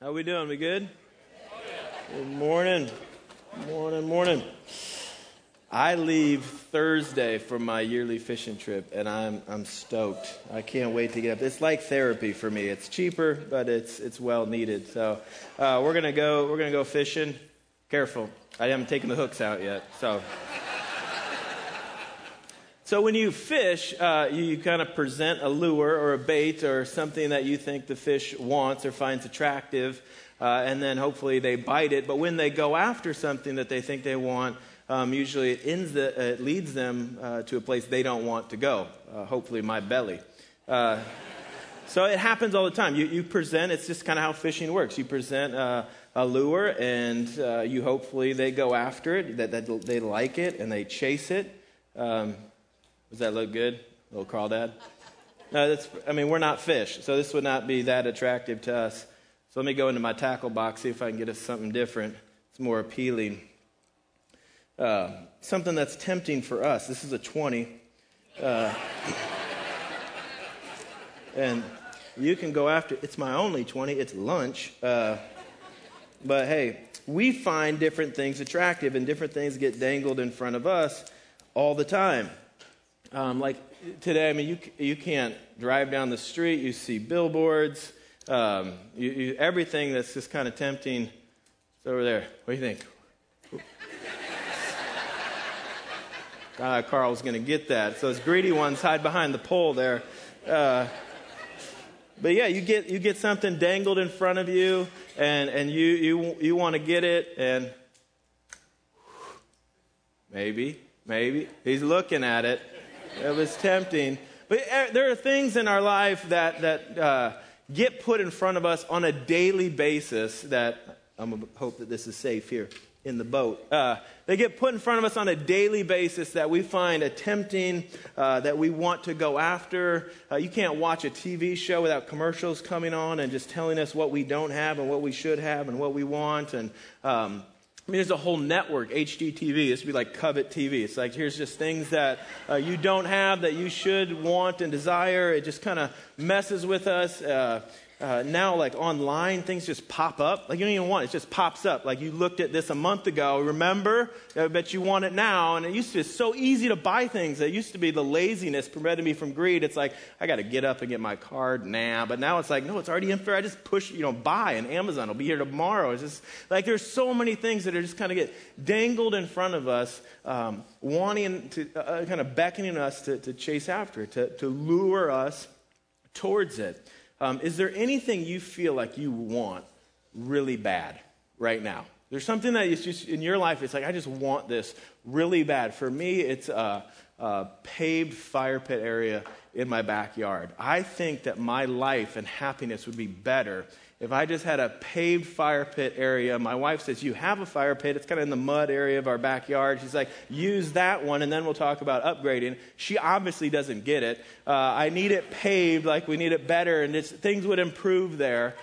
How we doing? We good? Good morning. Morning. I leave Thursday for my yearly fishing trip, and I'm stoked. I can't wait to get up. It's like therapy for me. It's cheaper, but it's well needed. So we're gonna go fishing. Careful, I haven't taken the hooks out yet. So when you fish, you kind of present a lure or a bait or something that you think the fish wants or finds attractive, and then hopefully they bite it. But when they go after something that they think they want, usually it leads them to a place they don't want to go, hopefully my belly. So it happens all the time. You present, it's just kind of how fishing works. You present a lure, and you hopefully they go after it, that they like it, and they chase it. Does that look good? Little crawdad? No, we're not fish, so this would not be that attractive to us. So let me go into my tackle box, see if I can get us something different. It's more appealing. Something that's tempting for us. This is a 20. And you can go after, it's my only 20, it's lunch. But hey, we find different things attractive, and different things get dangled in front of us all the time. Like today, you can't drive down the street. You see billboards. Everything that's just kind of tempting. It's over there. What do you think? Carl's going to get that. So those greedy ones hide behind the pole there. But yeah, you get something dangled in front of you, and you want to get it, and maybe he's looking at it. It was tempting. But there are things in our life that get put in front of us on a daily basis that, I'm going to hope that this is safe here in the boat. They get put in front of us on a daily basis that we find tempting, that we want to go after. You can't watch a TV show without commercials coming on and just telling us what we don't have and what we should have and what we want. And there's a whole network, HGTV. This would be like Covet TV. It's like, here's just things that you don't have that you should want and desire. It just kind of messes with us. Now, like online, things just pop up. Like you don't even want it. It just pops up. Like you looked at this a month ago. Remember? I bet you want it now. And it used to be so easy to buy things. It used to be the laziness prevented me from greed. It's like, I got to get up and get my card now. But now it's like, no, it's already in there. I just push, buy, and Amazon will be here tomorrow. It's just like there's so many things that are just kind of get dangled in front of us, wanting to, kind of beckoning us to chase after it, to lure us towards it. Is there anything you feel like you want really bad right now? There's something that is just in your life, it's like, I just want this really bad. For me, it's a paved fire pit area in my backyard. I think that my life and happiness would be better if I just had a paved fire pit area. My wife says, you have a fire pit. It's kind of in the mud area of our backyard. She's like, use that one, and then we'll talk about upgrading. She obviously doesn't get it. I need it paved, like we need it better, and things would improve there.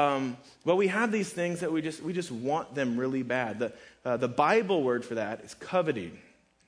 But we have these things that we just want them really bad. The Bible word for that is coveting.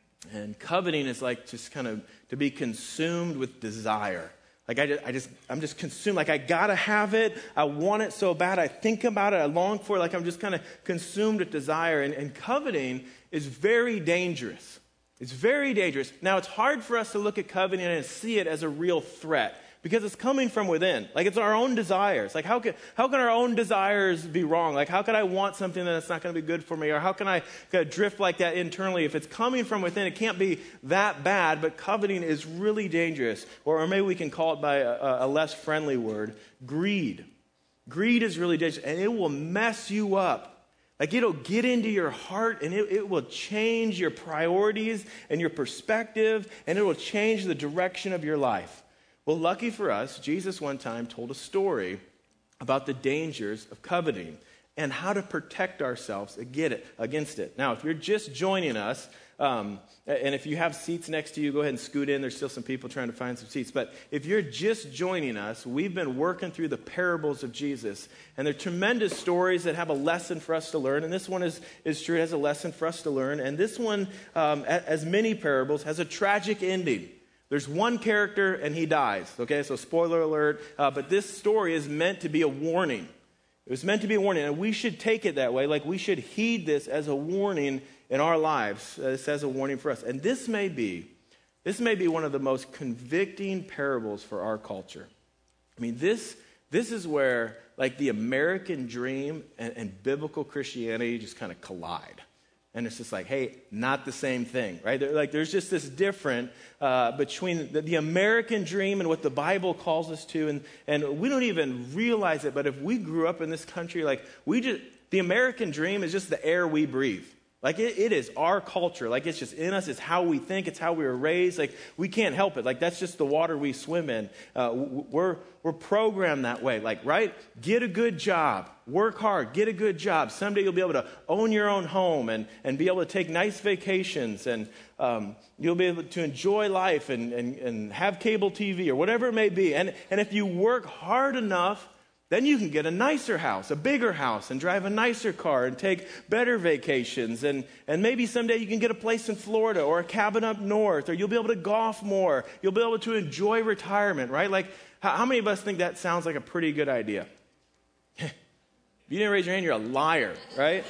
And coveting is like just kind of to be consumed with desire. Like I'm just consumed. Like I gotta have it. I want it so bad. I think about it. I long for it. Like I'm just kind of consumed with desire. And coveting is very dangerous. It's very dangerous. Now it's hard for us to look at coveting and see it as a real threat because it's coming from within. Like it's our own desires. Like how can our own desires be wrong? Like how could I want something that's not going to be good for me? Or how can I drift like that internally? If it's coming from within, it can't be that bad, but coveting is really dangerous. Or maybe we can call it by a less friendly word, greed. Greed is really dangerous, and it will mess you up. Like it'll get into your heart, and it will change your priorities and your perspective, and it will change the direction of your life. Well, lucky for us, Jesus one time told a story about the dangers of coveting and how to protect ourselves against it. Now, if you're just joining us, and if you have seats next to you, go ahead and scoot in. There's still some people trying to find some seats. But if you're just joining us, we've been working through the parables of Jesus. And they're tremendous stories that have a lesson for us to learn. And this one is true. It has a lesson for us to learn. And this one, as many parables, has a tragic ending. There's one character and he dies. Okay, so spoiler alert. But this story is meant to be a warning. It was meant to be a warning, and we should take it that way. Like, we should heed this as a warning in our lives. This as a warning for us. And this may be one of the most convicting parables for our culture. I mean, this is where, like, the American dream and biblical Christianity just kind of collide. And it's just like, hey, not the same thing, right? There's just this difference between the American dream and what the Bible calls us to. And we don't even realize it, but if we grew up in this country, like, the American dream is just the air we breathe. Like, it is our culture. Like, it's just in us. It's how we think. It's how we were raised. Like, we can't help it. Like, that's just the water we swim in. We're programmed that way. Like, right? Get a good job. Work hard. Get a good job. Someday you'll be able to own your own home and be able to take nice vacations. And you'll be able to enjoy life and have cable TV or whatever it may be. And if you work hard enough, then you can get a nicer house, a bigger house, and drive a nicer car and take better vacations. And maybe someday you can get a place in Florida or a cabin up north, or you'll be able to golf more. You'll be able to enjoy retirement, right? Like, how many of us think that sounds like a pretty good idea? If you didn't raise your hand, you're a liar, right?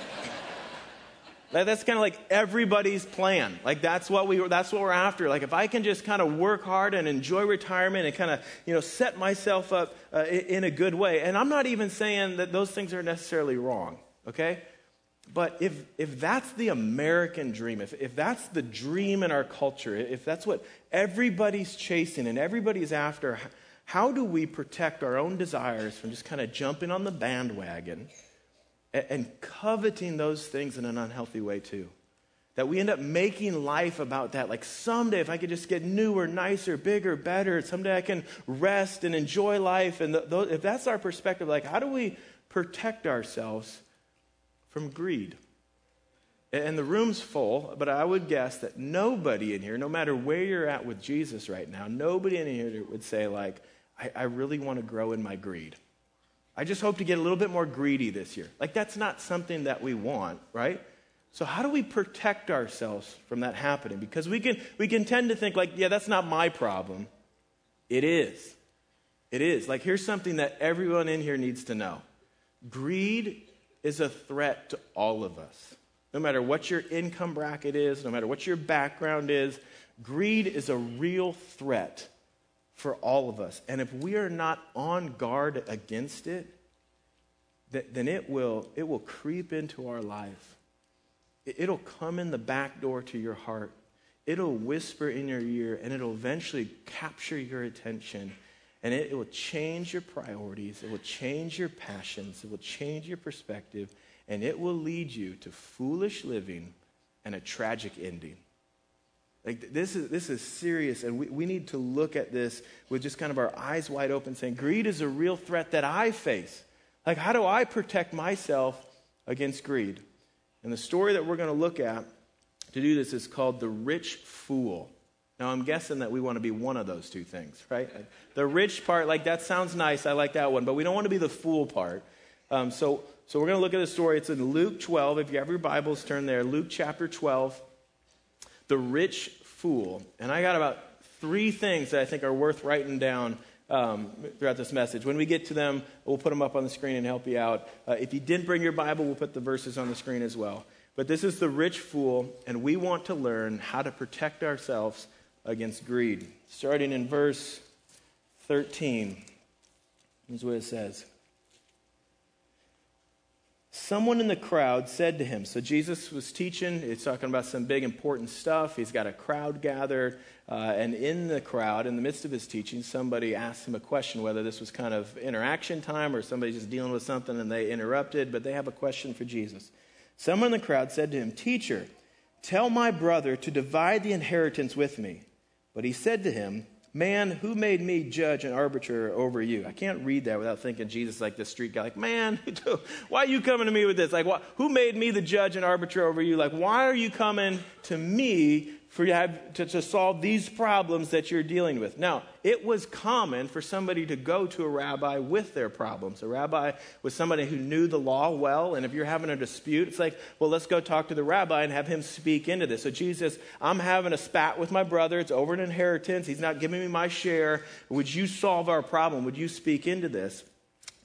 That's kind of like everybody's plan. Like, that's what we're after. Like, if I can just kind of work hard and enjoy retirement and kind of, set myself up in a good way. And I'm not even saying that those things are necessarily wrong, okay? But if that's the American dream, if that's the dream in our culture, if that's what everybody's chasing and everybody's after, how do we protect our own desires from just kind of jumping on the bandwagon and coveting those things in an unhealthy way too? That we end up making life about that. Like, someday if I could just get newer, nicer, bigger, better, someday I can rest and enjoy life. And if that's our perspective, like, how do we protect ourselves from greed? And the room's full, but I would guess that nobody in here, no matter where you're at with Jesus right now, nobody in here would say, like, I really want to grow in my greed. I just hope to get a little bit more greedy this year. Like, that's not something that we want, right? So how do we protect ourselves from that happening? Because we can tend to think, like, yeah, that's not my problem. It is. It is. Like, here's something that everyone in here needs to know. Greed is a threat to all of us. No matter what your income bracket is, no matter what your background is, greed is a real threat for all of us. And if we are not on guard against it, then it will creep into our life. It'll come in the back door to your heart. It'll whisper in your ear, and it'll eventually capture your attention. And it will change your priorities. It will change your passions. It will change your perspective. And it will lead you to foolish living and a tragic ending. Like, this is serious, and we need to look at this with just kind of our eyes wide open, saying, greed is a real threat that I face. Like, how do I protect myself against greed? And the story that we're going to look at to do this is called The Rich Fool. Now, I'm guessing that we want to be one of those two things, right? Like, the rich part, like, that sounds nice. I like that one. But we don't want to be the fool part. So we're going to look at the story. It's in Luke 12. If you have your Bibles, turn there. Luke chapter 12. The Rich Fool. And I got about 3 things that I think are worth writing down throughout this message. When we get to them, we'll put them up on the screen and help you out. If you didn't bring your Bible, we'll put the verses on the screen as well. But this is the rich fool, and we want to learn how to protect ourselves against greed. Starting in verse 13, here's what it says. Someone in the crowd said to him, so Jesus was teaching, he's talking about some big important stuff, he's got a crowd gathered, and in the crowd, in the midst of his teaching, somebody asked him a question, whether this was kind of interaction time or somebody just dealing with something and they interrupted, but they have a question for Jesus. Someone in the crowd said to him, Teacher, tell my brother to divide the inheritance with me. But he said to him, Man, who made me judge and arbiter over you? I can't read that without thinking Jesus like this street guy. Like, man, why are you coming to me with this? Like, who made me the judge and arbiter over you? Like, why are you coming to me to solve these problems that you're dealing with? Now, it was common for somebody to go to a rabbi with their problems. A rabbi was somebody who knew the law well, and if you're having a dispute, it's like, well, let's go talk to the rabbi and have him speak into this. So Jesus, I'm having a spat with my brother. It's over an inheritance. He's not giving me my share. Would you solve our problem? Would you speak into this?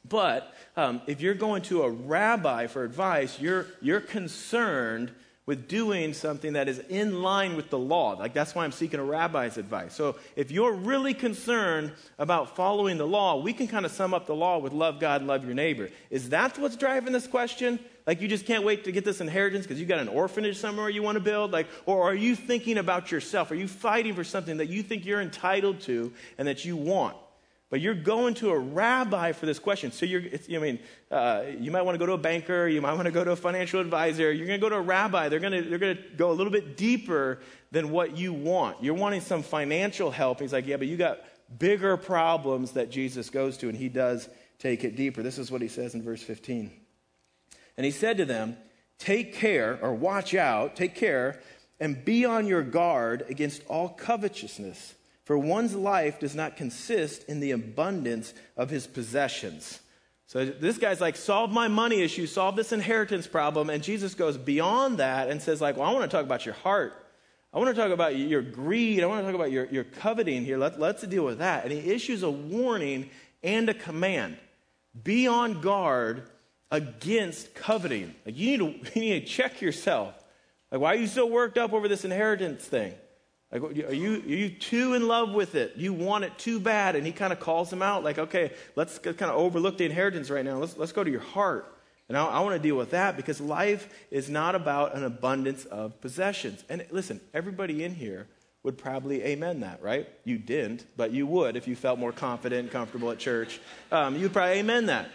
But if you're going to a rabbi for advice, you're concerned with doing something that is in line with the law. Like, that's why I'm seeking a rabbi's advice. So if you're really concerned about following the law, we can kind of sum up the law with love God and love your neighbor. Is that what's driving this question? Like, you just can't wait to get this inheritance because you got an orphanage somewhere you want to build? Like, or are you thinking about yourself? Are you fighting for something that you think you're entitled to and that you want? But you're going to a rabbi for this question. So you might want to go to a banker. You might want to go to a financial advisor. You're going to go to a rabbi. They're going to go a little bit deeper than what you want. You're wanting some financial help. He's like, yeah, but you got bigger problems that Jesus goes to, and he does take it deeper. This is what he says in verse 15. And he said to them, take care, or watch out, take care, and be on your guard against all covetousness. For one's life does not consist in the abundance of his possessions. So this guy's like, solve my money issue, solve this inheritance problem. And Jesus goes beyond that and says, like, well, I want to talk about your heart. I want to talk about your greed. I want to talk about your coveting here. Let's deal with that. And he issues a warning and a command. Be on guard against coveting. Like, you need to check yourself. Like, why are you so worked up over this inheritance thing? Like, are you too in love with it? You want it too bad? And he kind of calls him out like, okay, let's kind of overlook the inheritance right now. Let's go to your heart. And I want to deal with that because life is not about an abundance of possessions. And listen, everybody in here would probably amen that, right? You didn't, but you would if you felt more confident and comfortable at church. You'd probably amen that.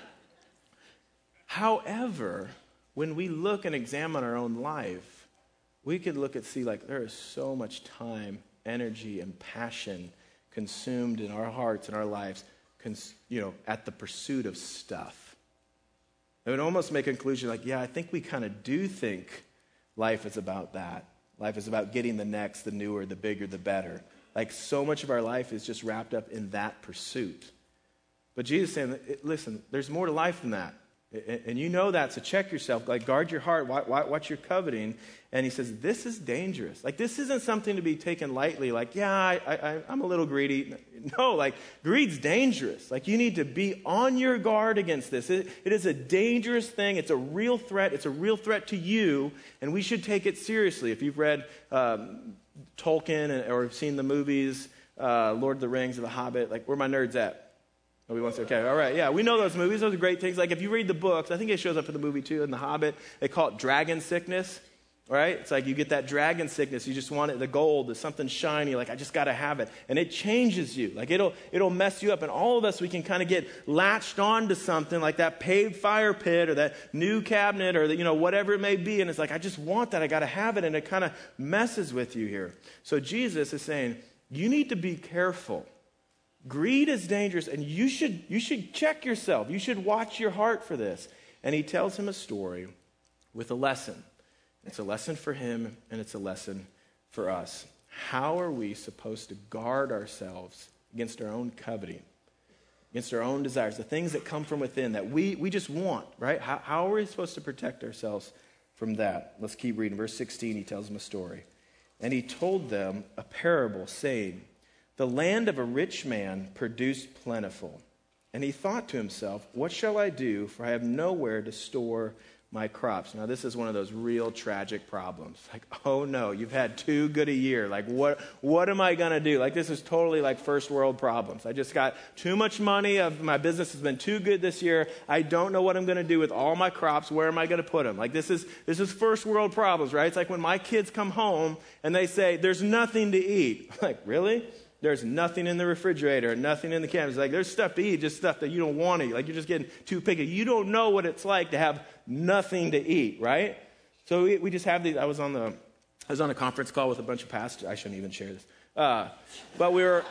However, when we look and examine our own life, we could look and see like there is so much time, energy, and passion consumed in our hearts and our lives, at the pursuit of stuff. It would almost make a conclusion like, yeah, I think we kind of do think life is about that. Life is about getting the next, the newer, the bigger, the better. Like, so much of our life is just wrapped up in that pursuit. But Jesus is saying, listen, there's more to life than that. And you know that, so check yourself. Like, guard your heart, watch your coveting. And he says, this is dangerous. Like, this isn't something to be taken lightly. Like, yeah, I'm a little greedy. No, like, greed's dangerous. Like, you need to be on your guard against this. It is a dangerous thing. It's a real threat. It's a real threat to you, and we should take it seriously. If you've read Tolkien or seen the movies, Lord of the Rings or The Hobbit, like, where my nerds at? Nobody wants to, okay, all right, yeah, we know those movies. Those are great things. Like, if you read the books, I think it shows up in the movie too, in The Hobbit, they call it dragon sickness, right? It's like you get that dragon sickness. You just want it, the gold, is something shiny, like, I just got to have it. And it changes you. Like, it'll mess you up. And all of us, we can kind of get latched on to something like that paved fire pit or that new cabinet or whatever it may be. And it's like, I just want that. I got to have it. And it kind of messes with you here. So Jesus is saying, you need to be careful. Greed is dangerous, and you should check yourself. You should watch your heart for this. And he tells him a story with a lesson. It's a lesson for him, and it's a lesson for us. How are we supposed to guard ourselves against our own coveting, against our own desires, the things that come from within that we just want, right? How are we supposed to protect ourselves from that? Let's keep reading. Verse 16, he tells them a story. And he told them a parable, saying, the land of a rich man produced plentiful. And he thought to himself, what shall I do? For I have nowhere to store my crops. Now, this is one of those real tragic problems. Like, oh no, you've had too good a year. Like, what am I going to do? Like, this is totally like first world problems. I just got too much money. My business has been too good this year. I don't know what I'm going to do with all my crops. Where am I going to put them? Like, this is first world problems, right? It's like when my kids come home and they say, there's nothing to eat. Like, really? There's nothing in the refrigerator, nothing in the cabinet. It's like, there's stuff to eat, just stuff that you don't want to eat. Like, you're just getting too picky. You don't know what it's like to have nothing to eat, right? So we just have these. I was on a conference call with a bunch of pastors. I shouldn't even share this. But we were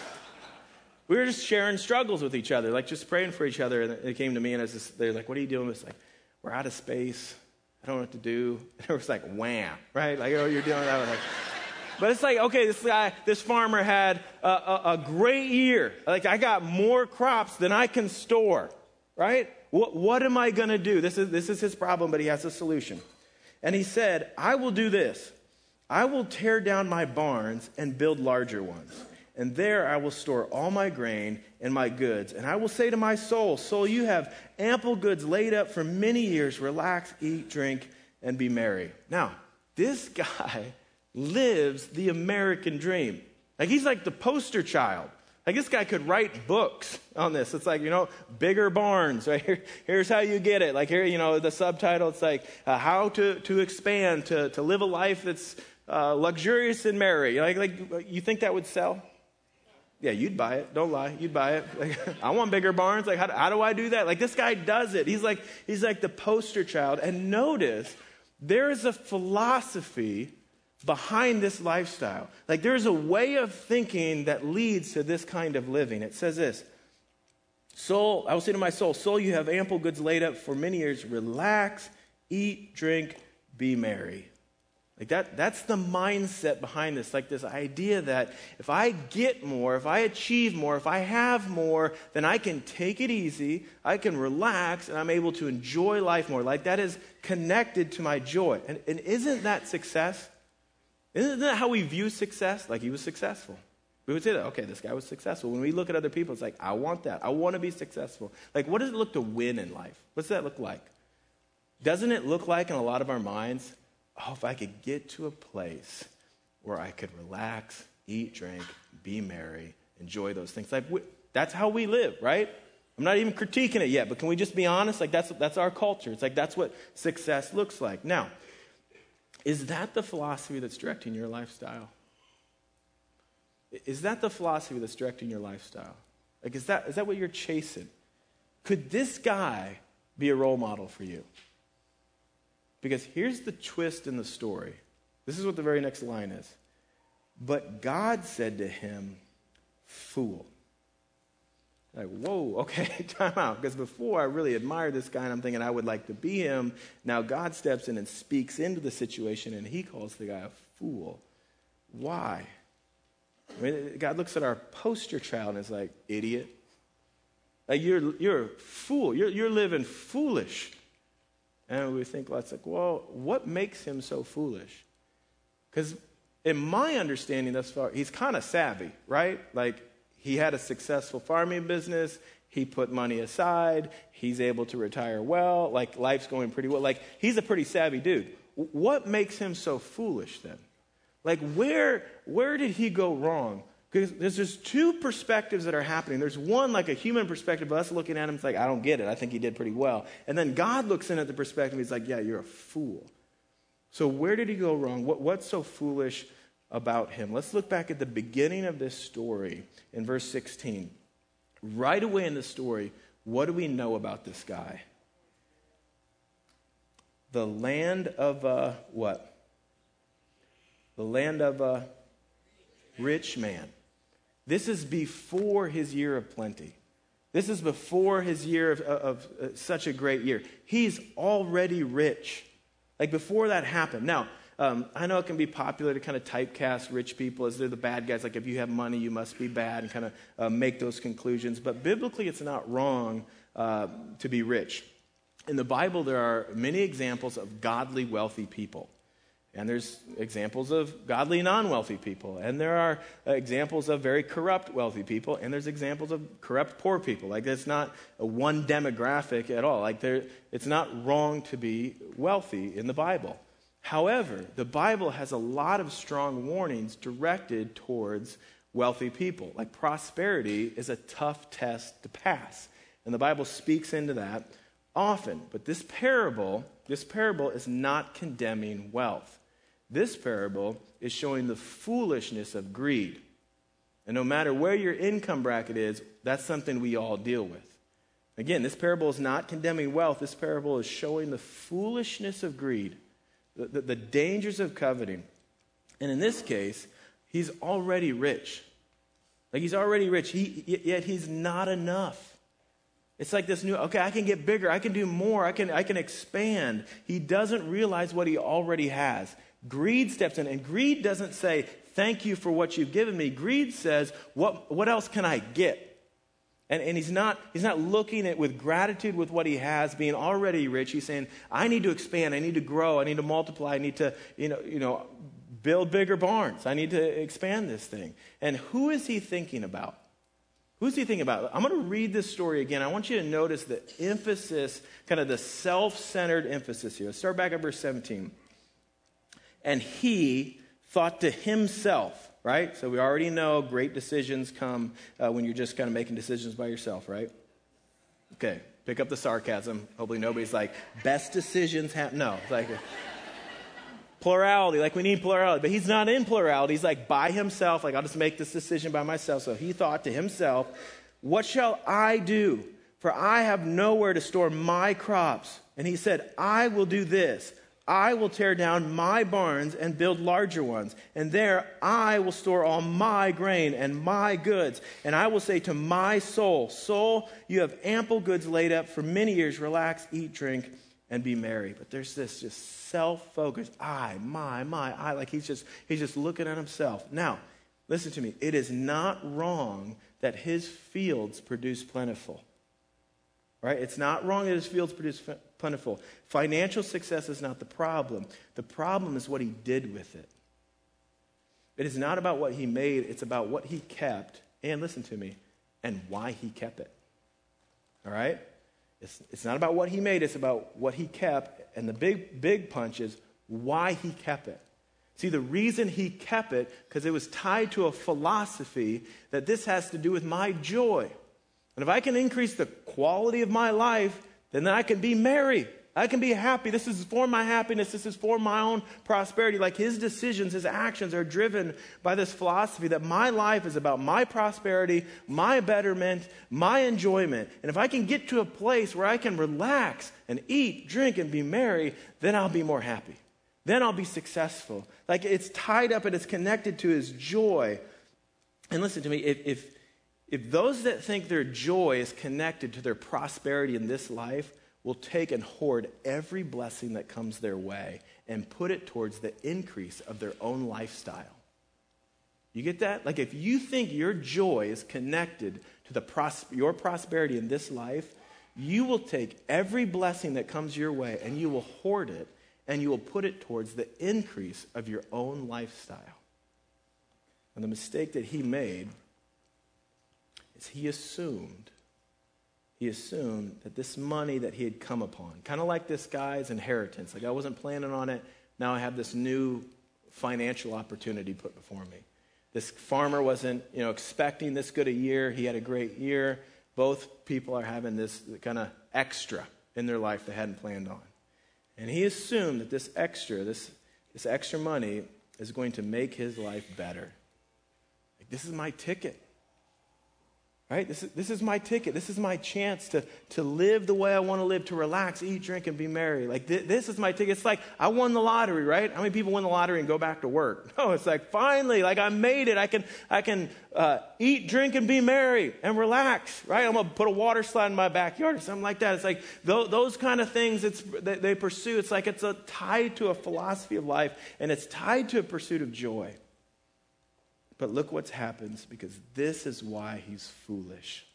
just sharing struggles with each other, like just praying for each other. And they came to me, and they're like, what are you doing? It's like, we're out of space. I don't know what to do. And it was like, wham, right? Like, oh, you're dealing with that. Like, but it's like, okay, this farmer had a great year. Like, I got more crops than I can store, right? What am I going to do? This is his problem, but he has a solution. And he said, I will do this. I will tear down my barns and build larger ones. and there I will store all my grain and my goods. And I will say to my soul, soul, you have ample goods laid up for many years. Relax, eat, drink, and be merry. Now, this guy lives the American dream. Like, he's like the poster child. Like, this guy could write books on this. It's like, bigger barns, right? Here's how you get it. Like, here, the subtitle, it's like, how to expand, to live a life that's luxurious and merry. Like, you think that would sell? Yeah, you'd buy it. Don't lie. You'd buy it. Like, I want bigger barns. Like, how do I do that? Like, this guy does it. He's like the poster child. And notice, there is a philosophy behind this lifestyle. Like, there's a way of thinking that leads to this kind of living. It says this, soul, I will say to my soul, soul, you have ample goods laid up for many years. Relax, eat, drink, be merry. Like, that's the mindset behind this. Like, this idea that if I get more, if I achieve more, if I have more, then I can take it easy, I can relax, and I'm able to enjoy life more. Like, that is connected to my joy. And isn't that success? Isn't that how we view success? Like, he was successful. We would say that, okay, this guy was successful. When we look at other people, it's like, I want that. I want to be successful. Like, what does it look to win in life? What's that look like? Doesn't it look like in a lot of our minds, oh, if I could get to a place where I could relax, eat, drink, be merry, enjoy those things. Like, that's how we live, right? I'm not even critiquing it yet, but can we just be honest? Like, that's our culture. It's like, that's what success looks like. Now, is that the philosophy that's directing your lifestyle? Is that the philosophy that's directing your lifestyle? Like, is that what you're chasing? Could this guy be a role model for you? Because here's the twist in the story. This is what the very next line is. But God said to him, fool. Like, whoa, okay, time out. Because before I really admired this guy and I'm thinking I would like to be him. Now God steps in and speaks into the situation and he calls the guy a fool. Why? I mean, God looks at our poster child and is like, idiot. Like, you're a fool. You're living foolish. And we think, well, what makes him so foolish? Because in my understanding thus far, he's kind of savvy, right? Like, he had a successful farming business. He put money aside. He's able to retire well. Like, life's going pretty well. Like, he's a pretty savvy dude. What makes him so foolish then? Like, where did he go wrong? Because there's two perspectives that are happening. There's one, like a human perspective, of us looking at him, it's like, I don't get it. I think he did pretty well. And then God looks in at the perspective, he's like, yeah, you're a fool. So where did he go wrong? What's so foolish about him? Let's look back at the beginning of this story in verse 16. Right away in the story, what do we know about this guy? The land of what? The land of a rich man. This is before his year of plenty. This is before his year of such a great year. He's already rich. Like, before that happened. Now, I know it can be popular to kind of typecast rich people as they're the bad guys. Like, if you have money, you must be bad, and kind of make those conclusions. But biblically, it's not wrong to be rich. In the Bible, there are many examples of godly, wealthy people. And there's examples of godly, non-wealthy people. And there are examples of very corrupt, wealthy people. And there's examples of corrupt, poor people. Like, it's not a one demographic at all. Like, it's not wrong to be wealthy in the Bible. However, the Bible has a lot of strong warnings directed towards wealthy people. Like, prosperity is a tough test to pass. And the Bible speaks into that often. But this parable is not condemning wealth. This parable is showing the foolishness of greed. And no matter where your income bracket is, that's something we all deal with. Again, this parable is not condemning wealth. This parable is showing the foolishness of greed, the dangers of coveting. And in this case, he's already rich. Like, he's already rich, yet he's not enough. It's like this new, okay, I can get bigger, I can do more, I can expand. He doesn't realize what he already has. Greed steps in, and greed doesn't say, thank you for what you've given me. Greed says, what else can I get? And he's not looking at with gratitude with what he has, being already rich. He's saying, I need to expand, I need to grow, I need to multiply, I need to, build bigger barns. I need to expand this thing. And who is he thinking about? Who's he thinking about? I'm going to read this story again. I want you to notice the emphasis, kind of the self-centered emphasis here. Let's start back at verse 17. And he thought to himself, right? So we already know great decisions come when you're just kind of making decisions by yourself, right? Okay, pick up the sarcasm. Hopefully nobody's like, best decisions happen. No, it's like plurality, like we need plurality. But he's not in plurality. He's like by himself, like I'll just make this decision by myself. So he thought to himself, what shall I do? For I have nowhere to store my crops. And he said, I will do this. I will tear down my barns and build larger ones. And there I will store all my grain and my goods. And I will say to my soul, soul, you have ample goods laid up for many years. Relax, eat, drink, and be merry. But there's this just self-focus. I. Like he's just looking at himself. Now, listen to me. It is not wrong that his fields produce plentiful. Right? It's not wrong that his fields produce plentiful. Financial success is not the problem. The problem is what he did with it. It is not about what he made. It's about what he kept. And listen to me, and why he kept it. All right? It's not about what he made. It's about what he kept. And the big punch is why he kept it. See, the reason he kept it, because it was tied to a philosophy that this has to do with my joy. And if I can increase the quality of my life, then I can be merry. I can be happy. This is for my happiness. This is for my own prosperity. Like his decisions, his actions are driven by this philosophy that my life is about my prosperity, my betterment, my enjoyment. And if I can get to a place where I can relax and eat, drink, and be merry, then I'll be more happy. Then I'll be successful. Like it's tied up and it's connected to his joy. And listen to me, if those that think their joy is connected to their prosperity in this life will take and hoard every blessing that comes their way and put it towards the increase of their own lifestyle. You get that? Like if you think your joy is connected to your prosperity in this life, you will take every blessing that comes your way and you will hoard it and you will put it towards the increase of your own lifestyle. And the mistake that he made is he assumed that this money that he had come upon, kind of like this guy's inheritance, like I wasn't planning on it, now I have this new financial opportunity put before me. This farmer wasn't, expecting this good a year. He had a great year. Both people are having this kind of extra in their life they hadn't planned on. And he assumed that this extra money is going to make his life better. Like, this is my ticket. Right? This is my ticket. This is my chance to live the way I want to live, to relax, eat, drink, and be merry. Like this is my ticket. It's like I won the lottery, right? How many people win the lottery and go back to work? No, it's like finally, like I made it. I can eat, drink, and be merry and relax, right? I'm gonna put a water slide in my backyard or something like that. It's like those kind of things. They pursue. It's like it's tied to a philosophy of life, and it's tied to a pursuit of joy. But look what happens, because this is why he's foolish.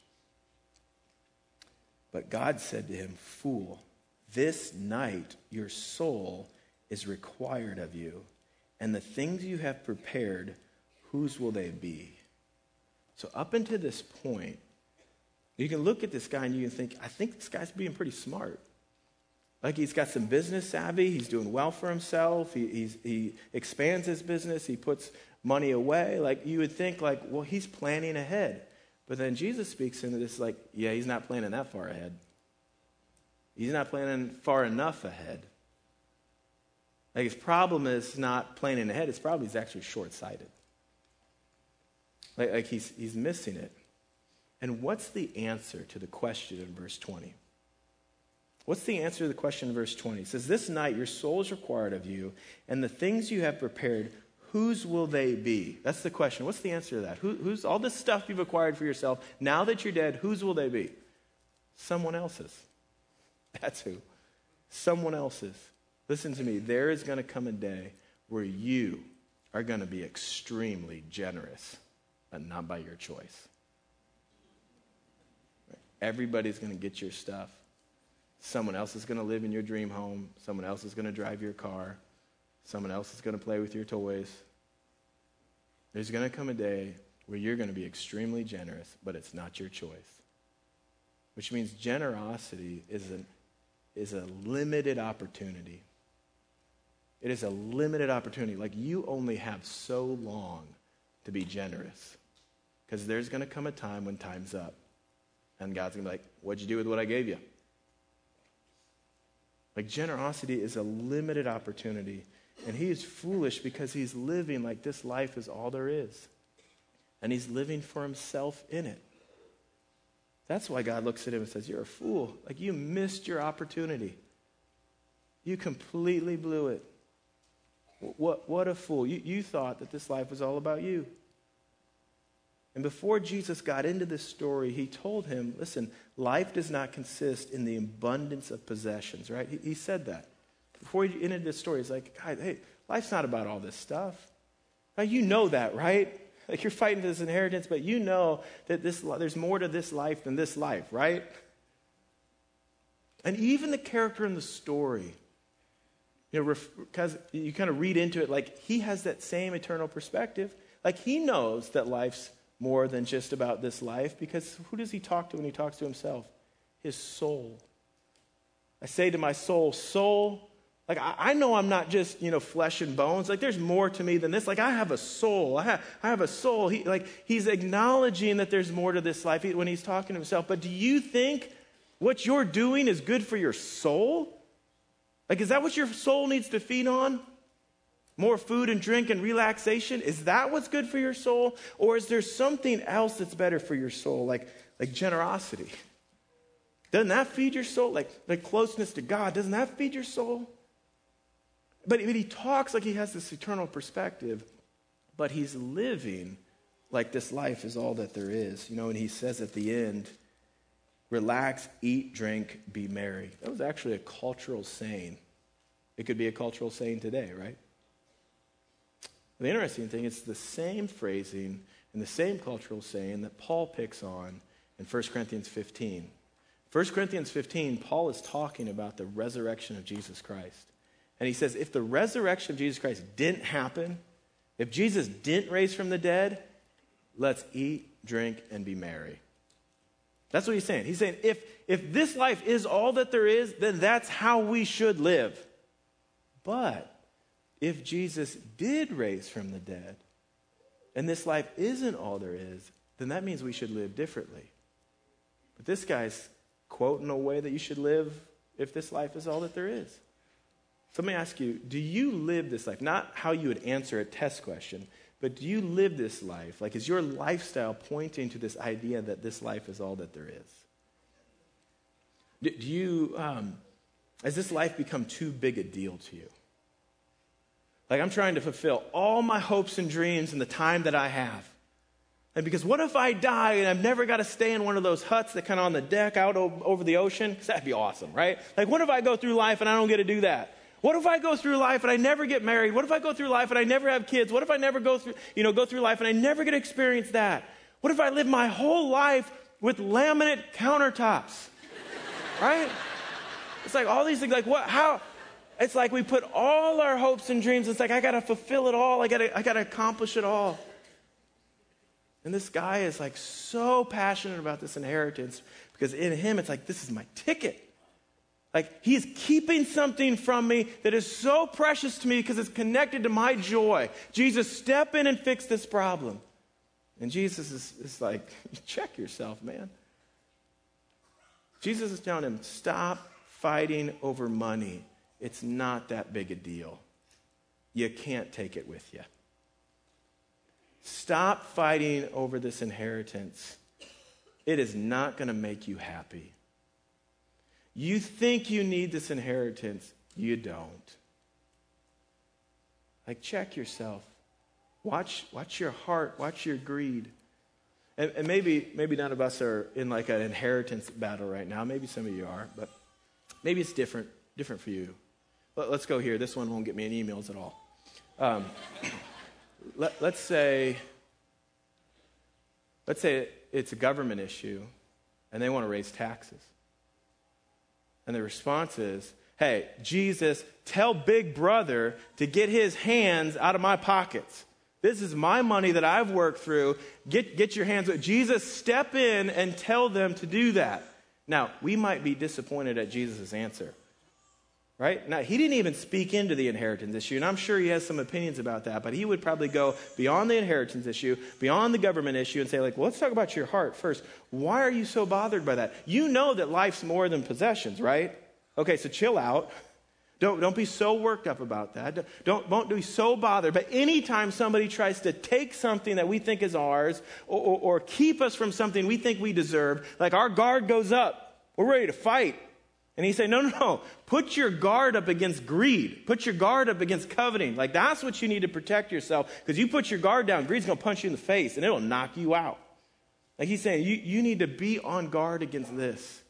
But God said to him, fool, this night your soul is required of you, and the things you have prepared, whose will they be? So up until this point, you can look at this guy and you can think, I think this guy's being pretty smart. Like he's got some business savvy. He's doing well for himself. He expands his business. He puts money away. Like you would think like, well, he's planning ahead. But then Jesus speaks into this like, yeah, he's not planning that far ahead. He's not planning far enough ahead. Like his problem is not planning ahead. His problem is actually short-sighted. Like he's missing it. And what's the answer to the question in verse 20? What's the answer to the question in verse 20? It says, this night your soul is required of you, and the things you have prepared, whose will they be? That's the question. What's the answer to that? Who's all this stuff you've acquired for yourself, now that you're dead, whose will they be? Someone else's. That's who. Someone else's. Listen to me. There is going to come a day where you are going to be extremely generous, but not by your choice. Everybody's going to get your stuff. Someone else is going to live in your dream home. Someone else is going to drive your car. Someone else is going to play with your toys. There's going to come a day where you're going to be extremely generous, but it's not your choice. Which means generosity is a limited opportunity. It is a limited opportunity. Like, you only have so long to be generous. Because there's going to come a time when time's up. And God's going to be like, what'd you do with what I gave you? Like, generosity is a limited opportunity. And he is foolish because he's living like this life is all there is. And he's living for himself in it. That's why God looks at him and says, you're a fool. Like, you missed your opportunity. You completely blew it. What a fool. You thought that this life was all about you. And before Jesus got into this story, he told him, listen, life does not consist in the abundance of possessions, right? He said that. Before he ended this story, he's like, God, hey, life's not about all this stuff. Now, you know that, right? Like, you're fighting for this inheritance, but you know that there's more to this life than this life, right? And even the character in the story, because you kind of read into it, like, he has that same eternal perspective. Like, he knows that life's more than just about this life, because who does he talk to when he talks to himself? His soul. I say to my soul, like, I know I'm not just, flesh and bones. Like, there's more to me than this. Like, I have a soul. I have a soul. He's acknowledging that there's more to this life when he's talking to himself. But do you think what you're doing is good for your soul? Like, is that what your soul needs to feed on? More food and drink and relaxation? Is that what's good for your soul? Or is there something else that's better for your soul, like generosity? Doesn't that feed your soul? Like closeness to God, doesn't that feed your soul? But he talks like he has this eternal perspective, but he's living like this life is all that there is. And he says at the end, relax, eat, drink, be merry. That was actually a cultural saying. It could be a cultural saying today, right? The interesting thing is the same phrasing and the same cultural saying that Paul picks on in 1 Corinthians 15. 1 Corinthians 15, Paul is talking about the resurrection of Jesus Christ. And he says, if the resurrection of Jesus Christ didn't happen, if Jesus didn't raise from the dead, let's eat, drink, and be merry. That's what he's saying. He's saying, if this life is all that there is, then that's how we should live. But if Jesus did raise from the dead, and this life isn't all there is, then that means we should live differently. But this guy's quoting a way that you should live if this life is all that there is. So let me ask you, do you live this life? Not how you would answer a test question, but do you live this life? Like, is your lifestyle pointing to this idea that this life is all that there is? Has this life become too big a deal to you? Like, I'm trying to fulfill all my hopes and dreams in the time that I have. And because what if I die and I've never got to stay in one of those huts that kind of on the deck out over the ocean? Because that'd be awesome, right? Like, what if I go through life and I don't get to do that? What if I go through life and I never get married? What if I go through life and I never have kids? What if I never go through life and I never get to experience that? What if I live my whole life with laminate countertops? Right? It's like all these things, like what, how? It's like we put all our hopes and dreams. It's like, I got to fulfill it all. I got to accomplish it all. And this guy is like so passionate about this inheritance because in him, it's like, this is my ticket. Like, he's keeping something from me that is so precious to me because it's connected to my joy. Jesus, step in and fix this problem. And Jesus is like, check yourself, man. Jesus is telling him, stop fighting over money. It's not that big a deal. You can't take it with you. Stop fighting over this inheritance. It is not going to make you happy. You think you need this inheritance. You don't. Like, check yourself. Watch your heart. Watch your greed. And maybe none of us are in like an inheritance battle right now. Maybe some of you are, but maybe it's different for you. Let's go here. This one won't get me any emails at all. Let's say it's a government issue, and they want to raise taxes. And the response is, hey, Jesus, tell Big Brother to get his hands out of my pockets. This is my money that I've worked through. Get your hands. Jesus, step in and tell them to do that. Now, we might be disappointed at Jesus' answer. Right? Now, he didn't even speak into the inheritance issue, and I'm sure he has some opinions about that, but he would probably go beyond the inheritance issue, beyond the government issue, and say, like, well, let's talk about your heart first. Why are you so bothered by that? You know that life's more than possessions, right? Okay, so chill out. Don't be so worked up about that. Don't be so bothered. But anytime somebody tries to take something that we think is ours or keep us from something we think we deserve, like our guard goes up. We're ready to fight. And he said, no. Put your guard up against greed. Put your guard up against coveting. Like, that's what you need to protect yourself. Because you put your guard down, greed's going to punch you in the face, and it'll knock you out. Like he's saying, you need to be on guard against this.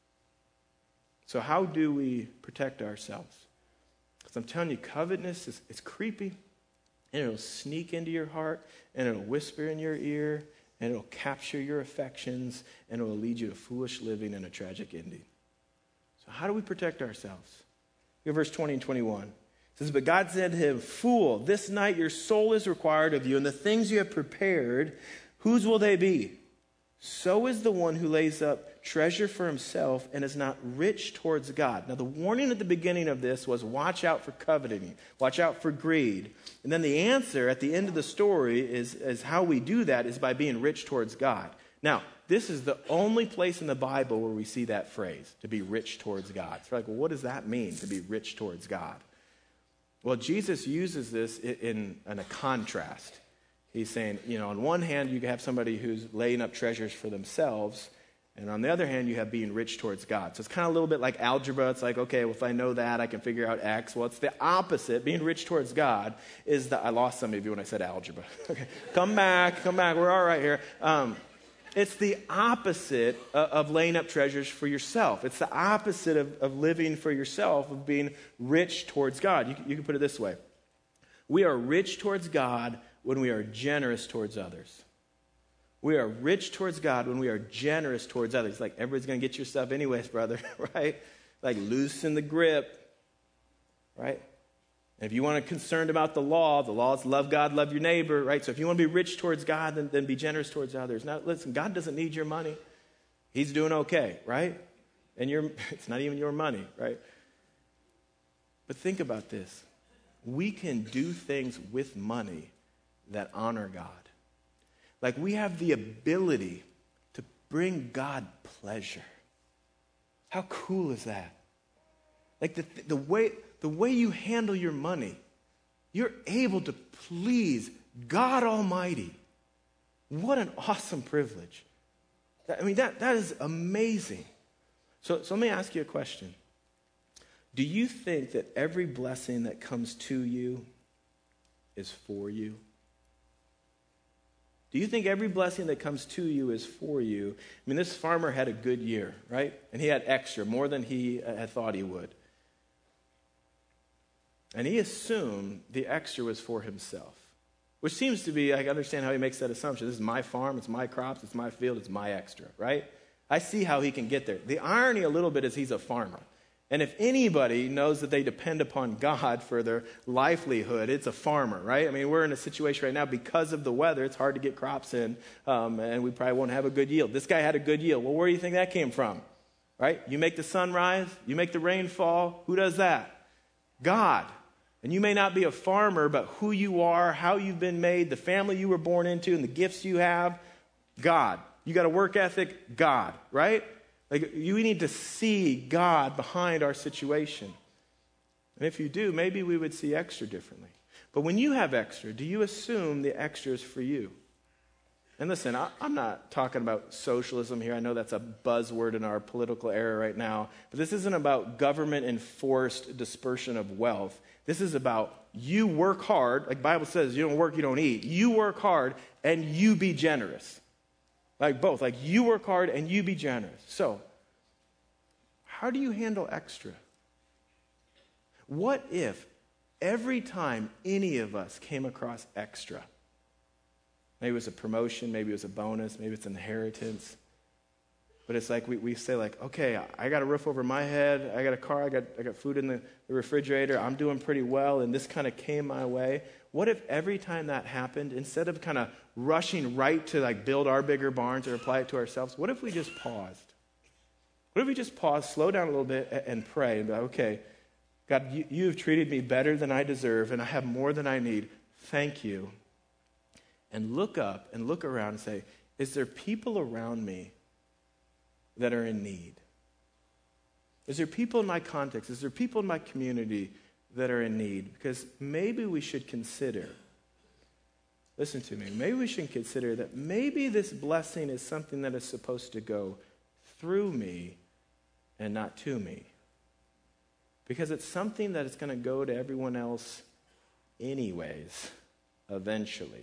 So how do we protect ourselves? Because I'm telling you, covetousness it's creepy. And it'll sneak into your heart, and it'll whisper in your ear, and it'll capture your affections, and it'll lead you to foolish living and a tragic ending. So how do we protect ourselves? Look at verse 20 and 21. It says, but God said to him, fool, this night your soul is required of you, and the things you have prepared, whose will they be? So is the one who lays up treasure for himself and is not rich towards God. Now, the warning at the beginning of this was watch out for coveting, watch out for greed. And then the answer at the end of the story is how we do that is by being rich towards God. Now, this is the only place in the Bible where we see that phrase, to be rich towards God. So we're like, well, what does that mean, to be rich towards God? Well, Jesus uses this in a contrast. He's saying, on one hand, you have somebody who's laying up treasures for themselves, and on the other hand, you have being rich towards God. So it's kind of a little bit like algebra. It's like, okay, well, if I know that, I can figure out X. Well, it's the opposite. Being rich towards God is I lost some of you when I said algebra. Okay, come back. We're all right here. It's the opposite of laying up treasures for yourself. It's the opposite of living for yourself, of being rich towards God. You can put it this way. We are rich towards God when we are generous towards others. We are rich towards God when we are generous towards others. Like, everybody's going to get your stuff anyways, brother, right? Like, loosen the grip, right? And if you want to be concerned about the law is love God, love your neighbor, right? So if you want to be rich towards God, then be generous towards others. Now, listen, God doesn't need your money. He's doing okay, right? And it's not even your money, right? But think about this. We can do things with money that honor God. Like, we have the ability to bring God pleasure. How cool is that? Like, the way you handle your money, you're able to please God Almighty. What an awesome privilege. I mean, that is amazing. So let me ask you a question. Do you think that every blessing that comes to you is for you? Do you think every blessing that comes to you is for you? I mean, this farmer had a good year, right? And he had extra, more than he had thought he would. And he assumed the extra was for himself, which seems to be, I understand how he makes that assumption. This is my farm, it's my crops, it's my field, it's my extra, right? I see how he can get there. The irony a little bit is he's a farmer. And if anybody knows that they depend upon God for their livelihood, it's a farmer, right? I mean, we're in a situation right now because of the weather. It's hard to get crops in, and we probably won't have a good yield. This guy had a good yield. Well, where do you think that came from, right? You make the sun rise, you make the rain fall. Who does that? God. And you may not be a farmer, but who you are, how you've been made, the family you were born into, and the gifts you have, God. You got a work ethic, God, right? Like, we need to see God behind our situation. And if you do, maybe we would see extra differently. But when you have extra, do you assume the extra is for you? And listen, I'm not talking about socialism here. I know that's a buzzword in our political era right now. But this isn't about government-enforced dispersion of wealth. This is about you work hard. Like the Bible says, you don't work, you don't eat. You work hard and you be generous. Like both. Like you work hard and you be generous. So, how do you handle extra? What if every time any of us came across extra, maybe it was a promotion, maybe it was a bonus, maybe it's an inheritance, But it's like we say like, okay, I got a roof over my head, I got a car, I got food in the refrigerator, I'm doing pretty well, and this kind of came my way. What if every time that happened, instead of kind of rushing right to like build our bigger barns or apply it to ourselves, what if we just paused? What if we just paused, slow down a little bit, and pray and be like, okay, God, you have treated me better than I deserve, and I have more than I need. Thank you. And look up and look around and say, is there people around me that are in need? Is there people in my context? Is there people in my community that are in need? Because maybe we should consider, listen to me, maybe we should consider that maybe this blessing is something that is supposed to go through me and not to me. Because it's something that is going to go to everyone else anyways, eventually.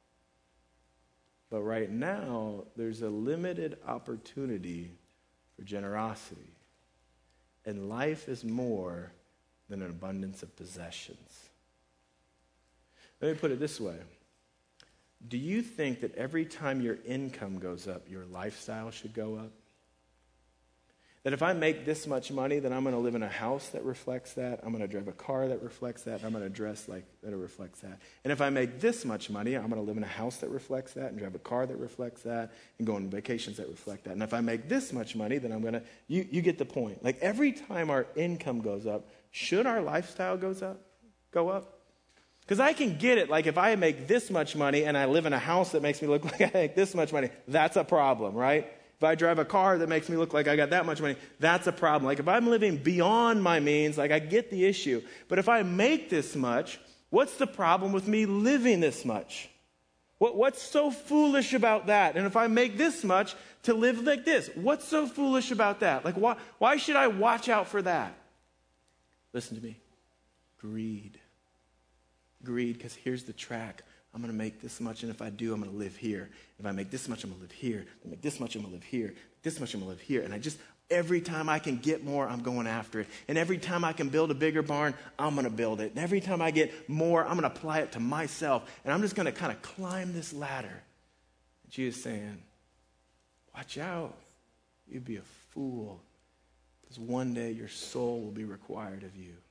But right now, there's a limited opportunity for generosity. And life is more than an abundance of possessions. Let me put it this way. Do you think that every time your income goes up, your lifestyle should go up? That if I make this much money, then I'm going to live in a house that reflects that. I'm going to drive a car that reflects that. And I'm going to dress like that it reflects that. And if I make this much money, I'm going to live in a house that reflects that and drive a car that reflects that and go on vacations that reflect that. And if I make this much money, then I'm going to, you get the point. Like every time our income goes up, should our lifestyle go up? Because I can get it. Like if I make this much money and I live in a house that makes me look like I make this much money, that's a problem, right? If I drive a car that makes me look like I got that much money, that's a problem. Like if I'm living beyond my means, like I get the issue. But if I make this much, what's the problem with me living this much? What's so foolish about that? And if I make this much to live like this, what's so foolish about that? Like why should I watch out for that? Listen to me. Greed. Greed, because here's the track. I'm going to make this much, and if I do, I'm going to live here. If I make this much, I'm going to live here. If I make this much, I'm going to live here. This much, I'm going to live here. And every time I can get more, I'm going after it. And every time I can build a bigger barn, I'm going to build it. And every time I get more, I'm going to apply it to myself. And I'm just going to kind of climb this ladder. And Jesus is saying, watch out. You'd be a fool. Because one day your soul will be required of you.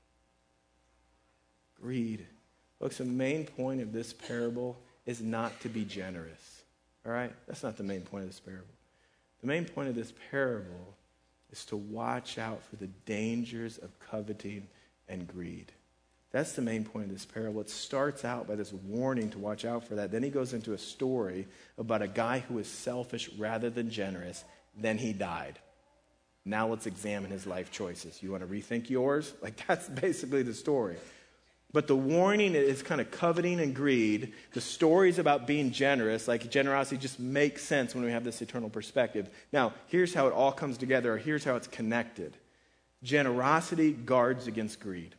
Greed. Folks, the main point of this parable is not to be generous. All right? That's not the main point of this parable. The main point of this parable is to watch out for the dangers of coveting and greed. That's the main point of this parable. It starts out by this warning to watch out for that. Then he goes into a story about a guy who was selfish rather than generous. Then he died. Now let's examine his life choices. You want to rethink yours? Like that's basically the story. But the warning is kind of coveting and greed. The stories about being generous, like generosity just makes sense when we have this eternal perspective. Now, here's how it all comes together, or here's how it's connected. Generosity guards against greed.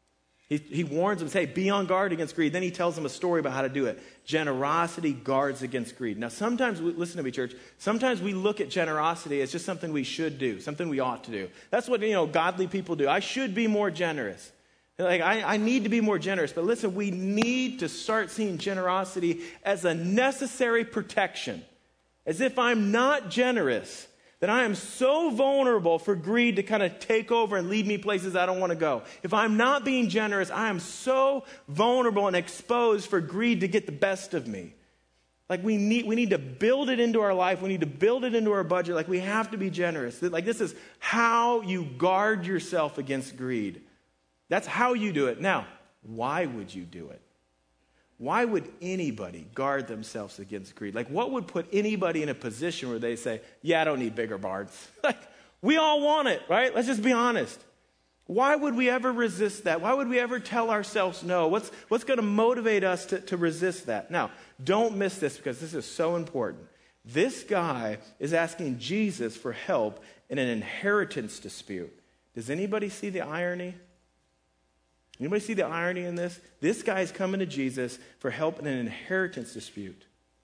He warns them, say, be on guard against greed. Then he tells them a story about how to do it. Generosity guards against greed. Now, sometimes, listen to me, church, sometimes we look at generosity as just something we should do, something we ought to do. That's what, godly people do. I should be more generous. Like, I need to be more generous. But listen, we need to start seeing generosity as a necessary protection. As if I'm not generous, then I am so vulnerable for greed to kind of take over and lead me places I don't want to go. If I'm not being generous, I am so vulnerable and exposed for greed to get the best of me. Like we need to build it into our life. We need to build it into our budget. Like we have to be generous. Like this is how you guard yourself against greed. That's how you do it. Now, why would you do it? Why would anybody guard themselves against greed? Like, what would put anybody in a position where they say, yeah, I don't need bigger barns? Like, we all want it, right? Let's just be honest. Why would we ever resist that? Why would we ever tell ourselves no? What's going to motivate us to resist that? Now, don't miss this because this is so important. This guy is asking Jesus for help in an inheritance dispute. Does anybody see the irony? Anybody see the irony in this? This guy is coming to Jesus for help in an inheritance dispute.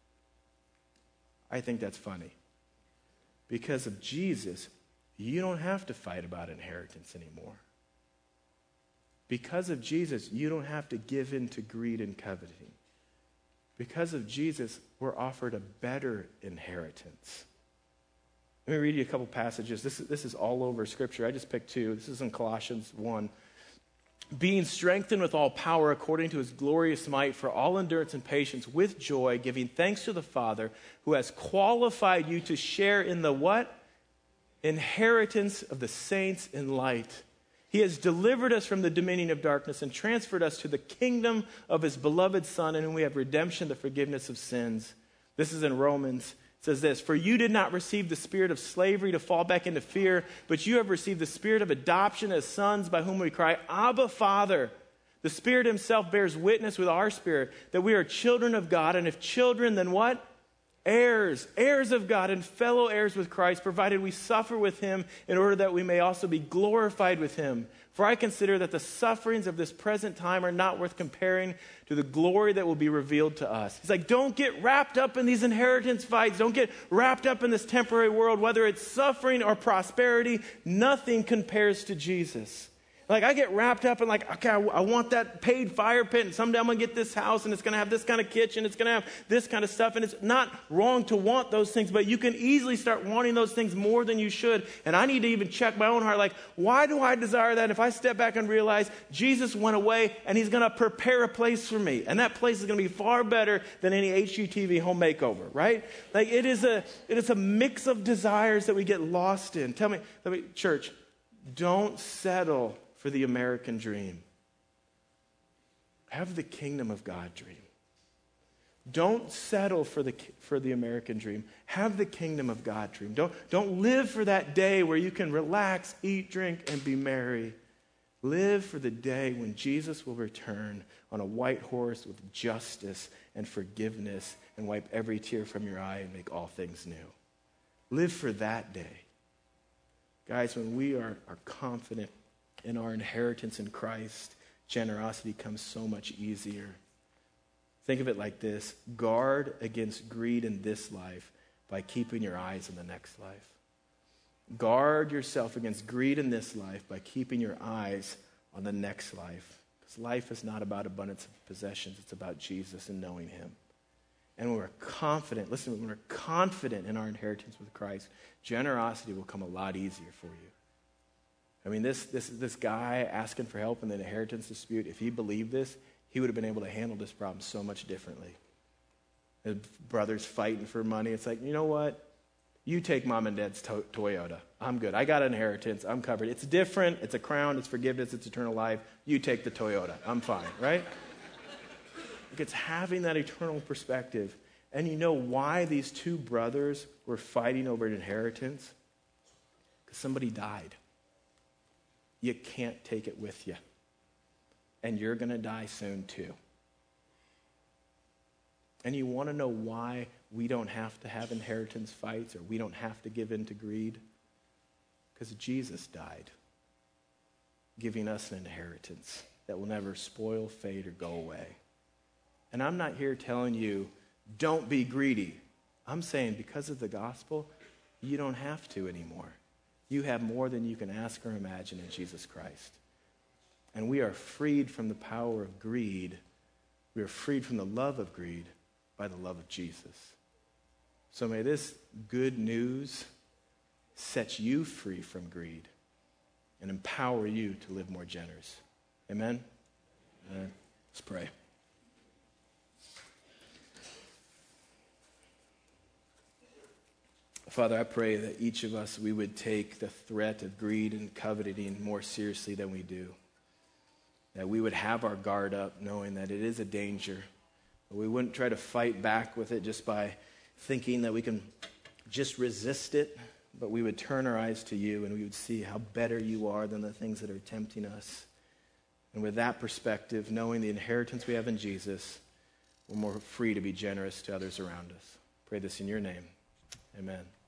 I think that's funny. Because of Jesus, you don't have to fight about inheritance anymore. Because of Jesus, you don't have to give in to greed and coveting. Because of Jesus, we're offered a better inheritance. Let me read you a couple passages. This is all over Scripture. I just picked two. This is in Colossians 1. Being strengthened with all power according to his glorious might for all endurance and patience with joy, giving thanks to the Father who has qualified you to share in the what? Inheritance of the saints in light. He has delivered us from the dominion of darkness and transferred us to the kingdom of his beloved Son, in whom we have redemption, the forgiveness of sins. This is in Romans. It says this, for you did not receive the spirit of slavery to fall back into fear, but you have received the spirit of adoption as sons, by whom we cry, Abba, Father. The Spirit himself bears witness with our spirit that we are children of God, and if children, then what? Heirs, heirs of God and fellow heirs with Christ, provided we suffer with him in order that we may also be glorified with him. For I consider that the sufferings of this present time are not worth comparing to the glory that will be revealed to us. He's like, don't get wrapped up in these inheritance fights. Don't get wrapped up in this temporary world, whether it's suffering or prosperity. Nothing compares to Jesus. Like, I get wrapped up in like, okay, I want that paid fire pit, and someday I'm going to get this house, and it's going to have this kind of kitchen, it's going to have this kind of stuff, and it's not wrong to want those things, but you can easily start wanting those things more than you should, and I need to even check my own heart, like, why do I desire that? If I step back and realize Jesus went away, and he's going to prepare a place for me, and that place is going to be far better than any HGTV home makeover, right? Like, it is a mix of desires that we get lost in. Tell me, church, don't settle for the American dream. Have the kingdom of God dream. Don't settle for the American dream. Have the kingdom of God dream. Don't live for that day where you can relax, eat, drink, and be merry. Live for the day when Jesus will return on a white horse with justice and forgiveness and wipe every tear from your eye and make all things new. Live for that day. Guys, when we are confident in our inheritance in Christ, generosity comes so much easier. Think of it like this. Guard against greed in this life by keeping your eyes on the next life. Guard yourself against greed in this life by keeping your eyes on the next life. Because life is not about abundance of possessions. It's about Jesus and knowing him. And when we're confident, listen, when we're confident in our inheritance with Christ, generosity will come a lot easier for you. I mean, this guy asking for help in the inheritance dispute, if he believed this, he would have been able to handle this problem so much differently. His brothers fighting for money. It's like, you know what? You take mom and dad's Toyota. I'm good. I got an inheritance. I'm covered. It's different. It's a crown. It's forgiveness. It's eternal life. You take the Toyota. I'm fine, right? It's having that eternal perspective. And you know why these two brothers were fighting over an inheritance? Because somebody died. You can't take it with you. And you're going to die soon too. And you want to know why we don't have to have inheritance fights or we don't have to give in to greed? Because Jesus died, giving us an inheritance that will never spoil, fade, or go away. And I'm not here telling you, don't be greedy. I'm saying because of the gospel, you don't have to anymore. You have more than you can ask or imagine in Jesus Christ. And we are freed from the power of greed. We are freed from the love of greed by the love of Jesus. So may this good news set you free from greed and empower you to live more generous. Amen? Amen. Let's pray. Father, I pray that each of us, we would take the threat of greed and coveting more seriously than we do. That we would have our guard up knowing that it is a danger. But we wouldn't try to fight back with it just by thinking that we can just resist it. But we would turn our eyes to you and we would see how better you are than the things that are tempting us. And with that perspective, knowing the inheritance we have in Jesus, we're more free to be generous to others around us. Pray this in your name. Amen.